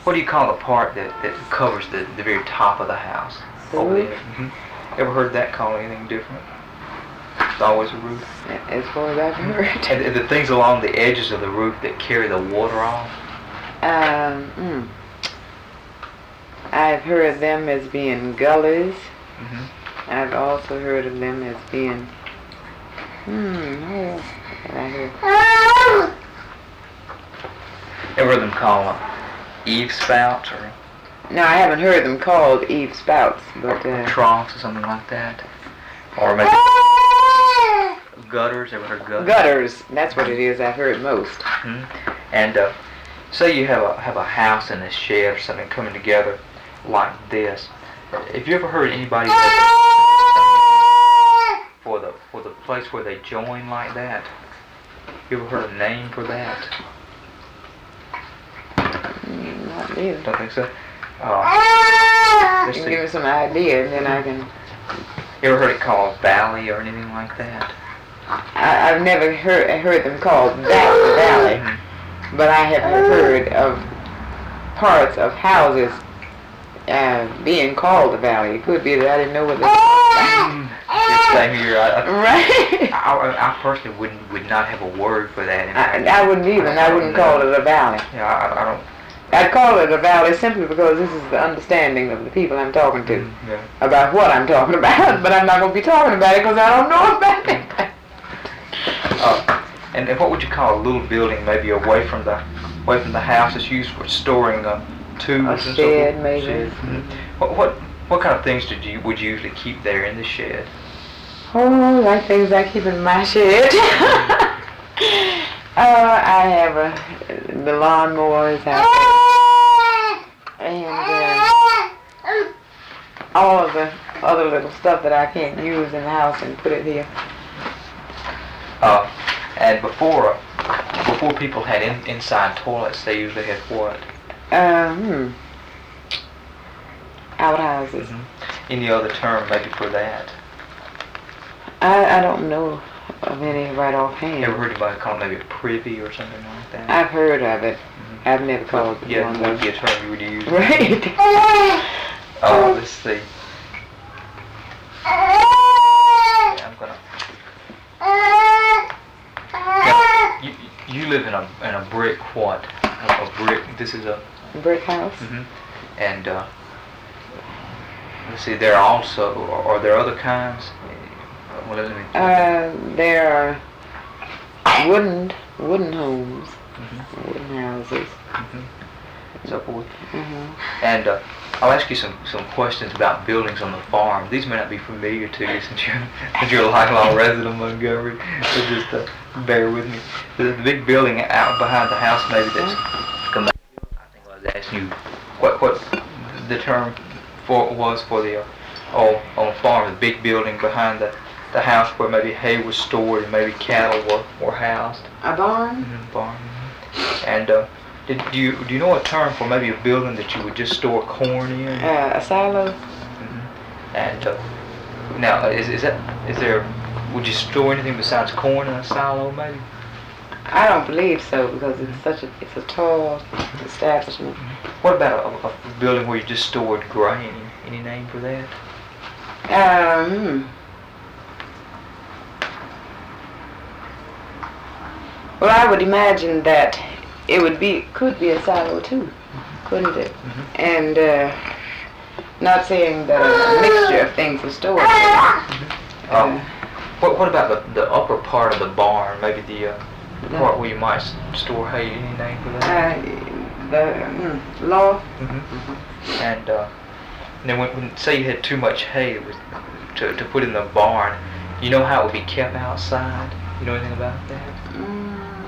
What do you call the part that covers the very top of the house? The Over roof? there. Ever heard that called anything different? It's always a roof. As far as I've heard. And the things along the edges of the roof that carry the water off? I've heard them as being gullies. Mm-hmm. I've also heard of them as being, what else have I heard? Ever heard them called eave spouts or No, I haven't heard them called eave spouts, but troughs or something like that? Or maybe gutters? Ever heard gutters? gutters. That's what it is. I've heard most. Mm-hmm. And say you have a house and a shed or something coming together like this. Have you ever heard anybody for the place where they join like that? You ever heard a name for that? Not really. Don't think so. You Let's can see. give me some idea, and then I can. You ever heard it called valley or anything like that? I've never heard them called that valley, but I have heard of parts of houses being called the valley. It could be that I didn't know what Same here. Right. I personally would not have a word for that. I wouldn't either. I wouldn't call it a valley. Yeah, I don't. I'd call it a valley simply because this is the understanding of the people I'm talking to Yeah. about what I'm talking about, but I'm not going to be talking about it because I don't know about it. And what would you call a little building, maybe away from the house, that's used for storing tools A and so shed, forth? maybe. Shed. What kind of things would you usually keep there in the shed? Oh, like things I keep in my shed. I have the lawnmowers out there, and all of the other little stuff that I can't use in the house and put it here. And before people had inside toilets, they usually had what? Outhouses. Any other term maybe for that? I don't know of any right offhand. Ever heard anybody call it maybe a privy or something like that? I've heard of it. I've never called it Yeah, one would of be a those. term you would use. Right. Let's see. Yeah, I'm gonna. Now, you live in a brick what? A brick. This is a. Brick house. And let's see. There are also. Are there other kinds? Well, let me. There are wooden homes, wooden houses. So forth. And And I'll ask you some questions about buildings on the farm. These may not be familiar to you since you're a lifelong resident of Montgomery. So just bear with me. The big building out behind the house, maybe that's. I think I was asking you what the term was for the on the farm, the big building behind the house where maybe hay was stored and maybe cattle were housed. a barn. Barn. And do you know a term for maybe a building that you would just store corn in? A silo. And now would you store anything besides corn in a silo maybe? I don't believe so because it's a tall establishment. What about a building where you just stored grain? Any name for that? Well, I would imagine that it could be a silo too, couldn't it? And not saying that a mixture of things are stored. What about the upper part of the barn? Maybe the part where you might store hay. Any name for that? The loft. And then when say you had too much hay to put in the barn, you know how it would be kept outside? You know anything about that?